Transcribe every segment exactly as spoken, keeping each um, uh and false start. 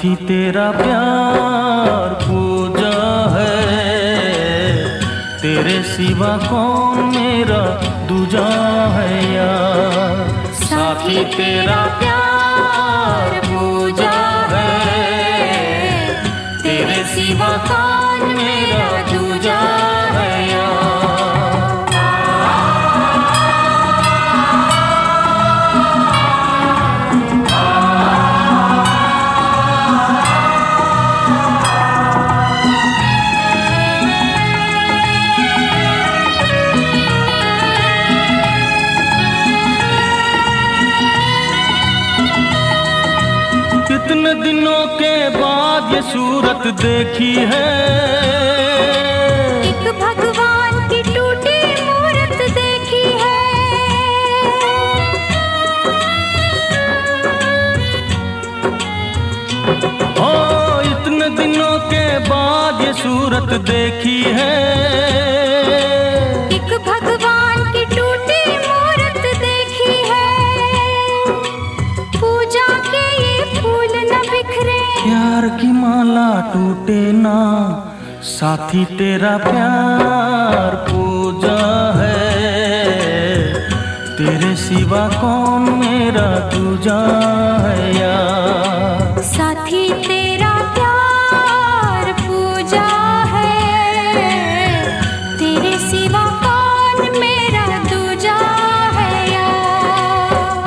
साथी तेरा प्यार पूजा है, तेरे सिवा कौन मेरा दूजा है यार। साथी तेरा प्यार पूजा है, तेरे सिवा कौन मेरा दूजा है यार। कितने दिनों के बाद ये सूरत देखी है, एक भगवान की टूटी मूरत देखी है। ओ इतने दिनों के बाद ये सूरत देखी है, एक भगवान की टूटी मूरत देखी है। पूजा के ये फूल न बिखरे, प्यार की माला टूटे ना। साथी तेरा प्यार पूजा है, तेरे सिवा कौन मेरा दूजा है यार। साथी तेरा प्यार पूजा है, तेरे सिवा कौन मेरा दूजा है यार।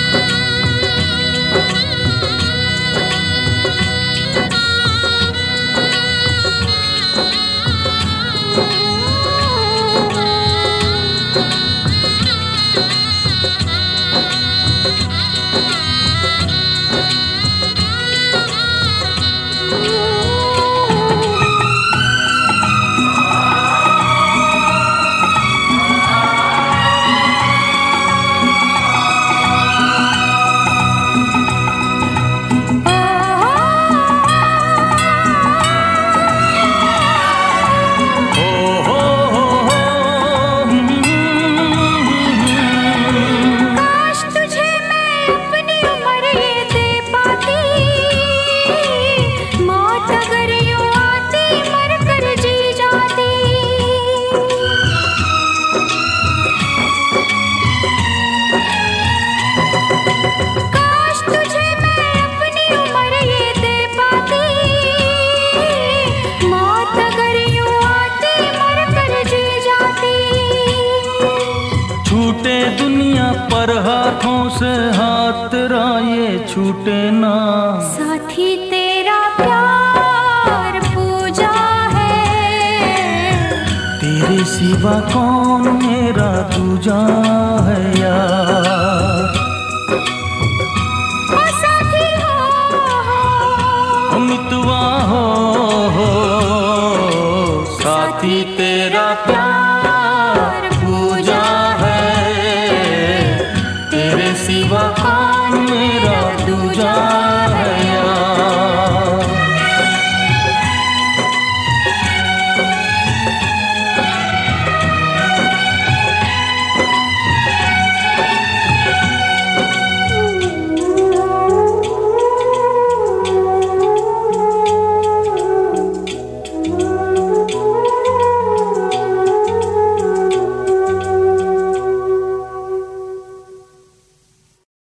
छूटे दुनिया पर हाथों से हाथ तेरा ये छूटे ना। साथी तेरा प्यार पूजा है, तेरे सिवा कौन मेरा दूजा है यार।